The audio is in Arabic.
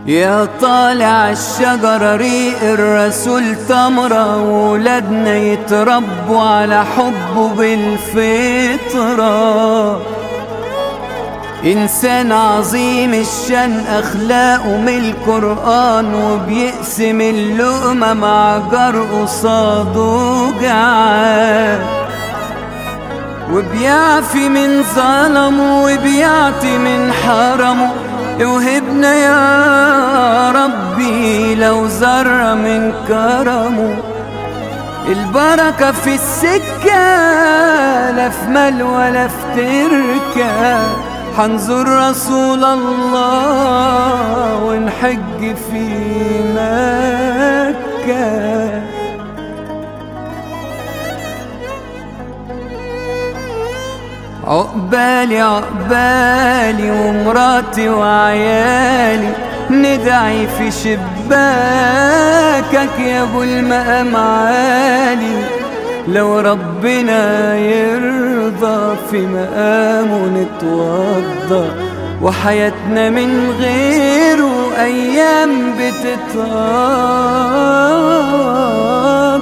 يا طالع الشجرة ريق الرسول تمرة، وولادنا يتربوا على حبه بالفطرة. إنسان عظيم الشان أخلاقه من القرآن، وبيقسم اللقمة مع جار قصاده جعان، وبيعفي من ظلمه وبيعطي من حرمه. اوهبنا يا ربي لو ذرة من كرمه. البركة في السكة لا في مال ولا في تركة، حنزور رسول الله ونحج في مكة. عقبالي عقبالي ومراتي وعيالي، ندعي في شباكك يا ابو المقام عالي. لو ربنا يرضى في مقامه نتوضى، وحياتنا من غيره ايام بتطال.